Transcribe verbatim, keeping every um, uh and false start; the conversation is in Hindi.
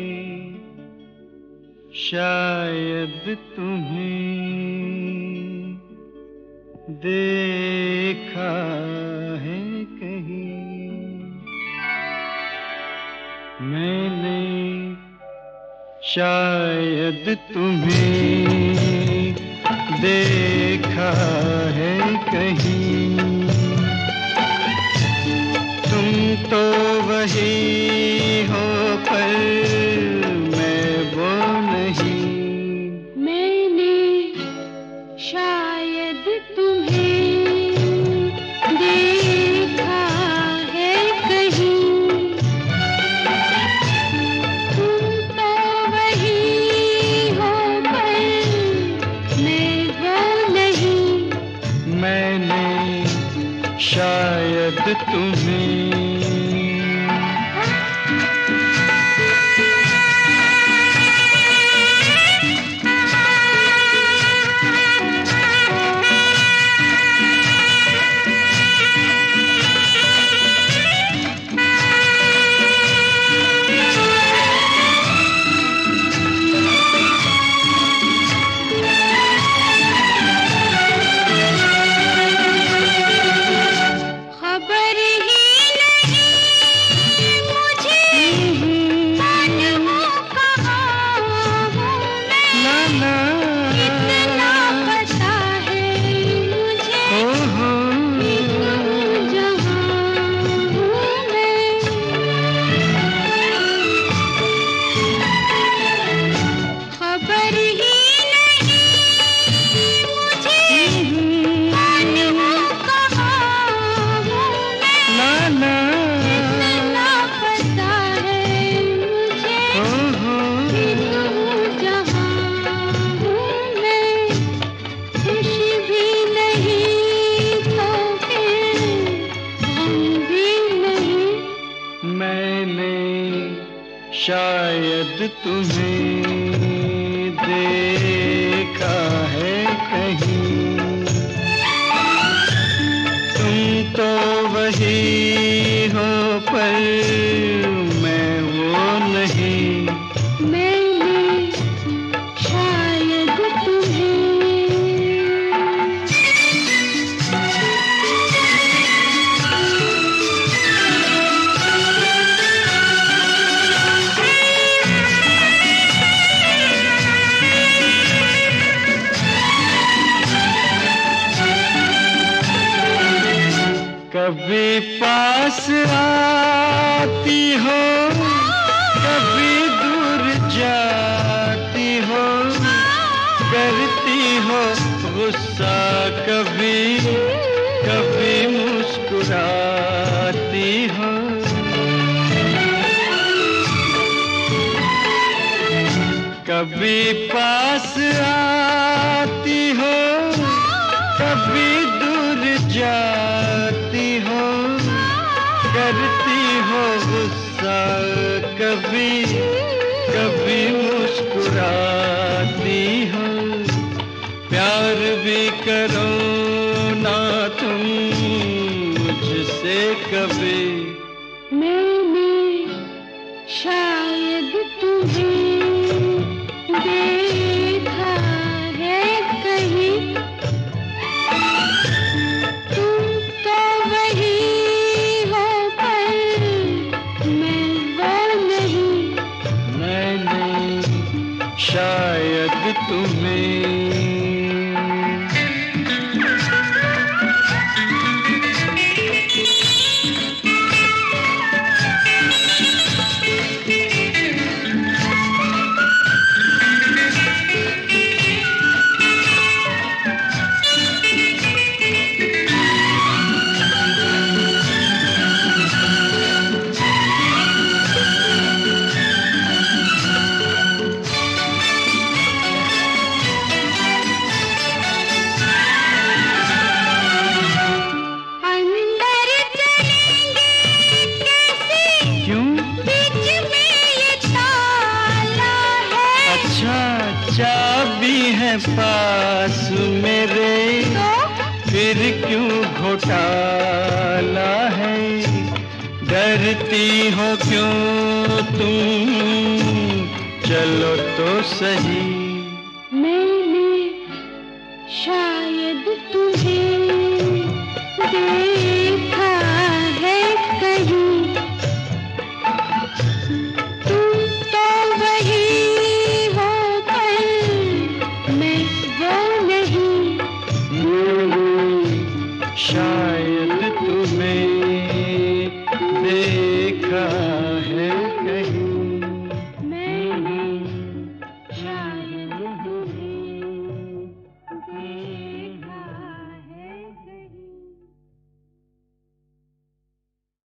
शायद तुम्हें देखा है कहीं मैंने, शायद तुम्हें देखा है कहीं। तुम तो वही हो पर मैं वो नहीं। मैंने शायद तुम्हें देखा है कहीं। तुम तो वही हो पर मैं वो नहीं। मैंने शायद तुम्हें शायद तुम्हें देखा है कहीं। तुम तो वही हो पर मैं वो नहीं। मैंने शायद कभी पास आती हो, कभी दूर जाती हो, करती हो गुस्सा कभी कभी मुस्कुराती हो। कभी पास आती हो, कभी दूर जाती हो, करती हो गुस्सा कभी कभी मुस्कुराती हो। प्यार भी करो ना तुम मुझसे कभी। मैंने शायद तुम्हें देखा है कहीं। तुम तो वही हो पर मैं वो नहीं। मैंने शायद तुम्हें चाबी है पास मेरे फिर क्यों घोटाला है। डरती हो क्यों तुम चलो तो सही। मैंने शायद तुम्हें देखा है कहीं, तुम तो वही हो पर मैं वो नहीं। शायद तुम्हें देखा है